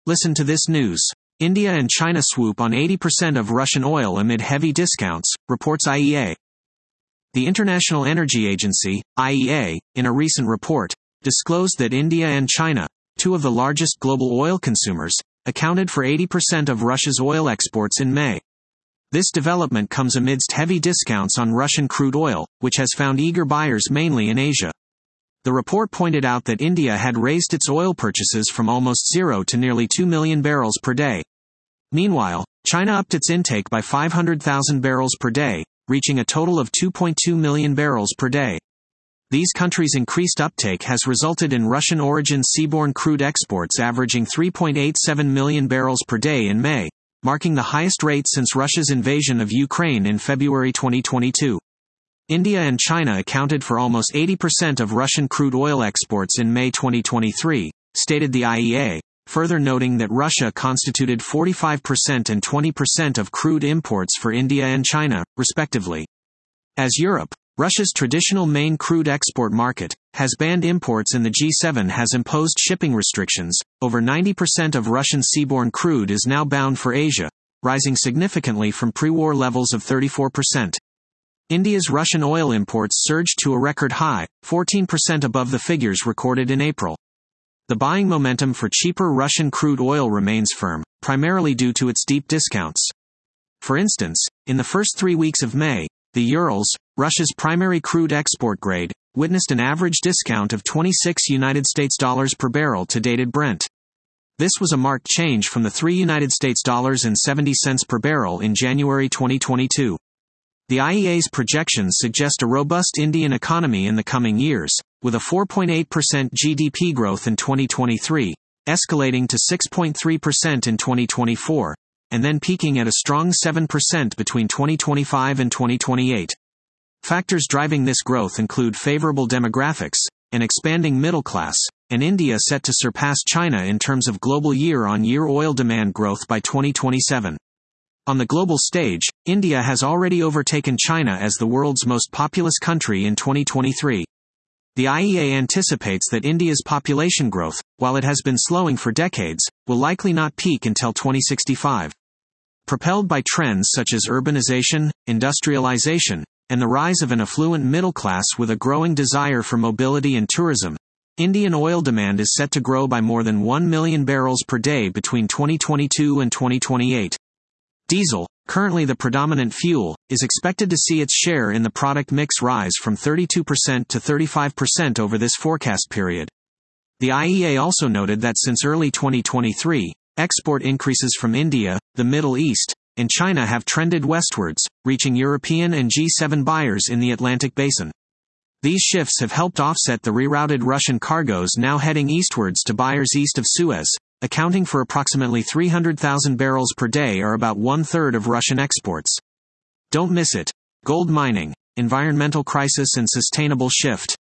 Listen to this news. India and China swoop on 80% of Russian oil amid heavy discounts, reports IEA. The International Energy Agency, IEA, in a recent report, disclosed that India and China, two of the largest global oil consumers, accounted for 80% of Russia's oil exports in May. This development comes amidst heavy discounts on Russian crude oil, which has found eager buyers mainly in Asia. The report pointed out that India had raised its oil purchases from almost zero to nearly 2 million barrels per day. Meanwhile, China upped its intake by 500,000 barrels per day, reaching a total of 2.2 million barrels per day. These countries' increased uptake has resulted in Russian-origin seaborne crude exports averaging 3.87 million barrels per day in May, marking the highest rate since Russia's invasion of Ukraine in February 2022. India and China accounted for almost 80% of Russian crude oil exports in May 2023, stated the IEA, further noting that Russia constituted 45% and 20% of crude imports for India and China, respectively. As Europe, Russia's traditional main crude export market, has banned imports and the G7 has imposed shipping restrictions, over 90% of Russian seaborne crude is now bound for Asia, rising significantly from pre-war levels of 34%. India's Russian oil imports surged to a record high, 14% above the figures recorded in April. The buying momentum for cheaper Russian crude oil remains firm, primarily due to its deep discounts. For instance, in the first 3 weeks of May, the Urals, Russia's primary crude export grade, witnessed an average discount of $26 per barrel to dated Brent. This was a marked change from the $3.70 per barrel in January 2022. The IEA's projections suggest a robust Indian economy in the coming years, with a 4.8% GDP growth in 2023, escalating to 6.3% in 2024, and then peaking at a strong 7% between 2025 and 2028. Factors driving this growth include favorable demographics, an expanding middle class, and India set to surpass China in terms of global year-on-year oil demand growth by 2027. On the global stage, India has already overtaken China as the world's most populous country in 2023. The IEA anticipates that India's population growth, while it has been slowing for decades, will likely not peak until 2065. Propelled by trends such as urbanization, industrialization, and the rise of an affluent middle class with a growing desire for mobility and tourism, Indian oil demand is set to grow by more than 1 million barrels per day between 2022 and 2028. Diesel, currently the predominant fuel, is expected to see its share in the product mix rise from 32% to 35% over this forecast period. The IEA also noted that since early 2023, export increases from India, the Middle East, and China have trended westwards, reaching European and G7 buyers in the Atlantic basin. These shifts have helped offset the rerouted Russian cargoes now heading eastwards to buyers east of Suez, accounting for approximately 300,000 barrels per day or about one-third of Russian exports. Don't miss it. Gold mining, environmental crisis and sustainable shift.